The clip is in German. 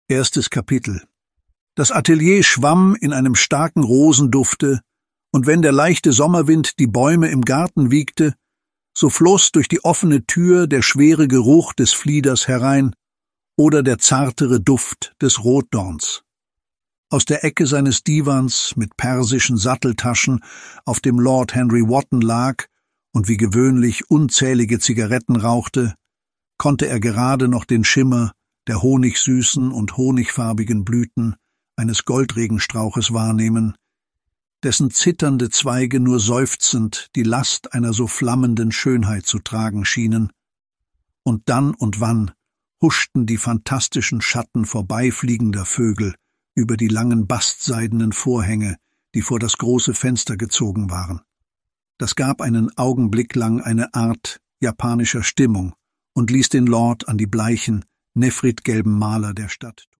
Erstes Kapitel. Das Atelier schwamm in einem starken Rosendufte, und wenn der leichte Sommerwind die Bäume im Garten wiegte, so floss durch die offene Tür der schwere Geruch des Flieders herein oder der zartere Duft des Rotdorns. Aus der Ecke seines Divans mit persischen Satteltaschen, auf dem Lord Henry Wotton lag und wie gewöhnlich unzählige Zigaretten rauchte, konnte er gerade noch den Schimmer der honigsüßen und honigfarbigen Blüten eines Goldregenstrauches wahrnehmen, dessen zitternde Zweige nur seufzend die Last einer so flammenden Schönheit zu tragen schienen. Und dann und wann huschten die fantastischen Schatten vorbeifliegender Vögel über die langen bastseidenen Vorhänge, die vor das große Fenster gezogen waren. Das gab einen Augenblick lang eine Art japanischer Stimmung und ließ den Lord an die bleichen, nephritgelben Maler der Stadt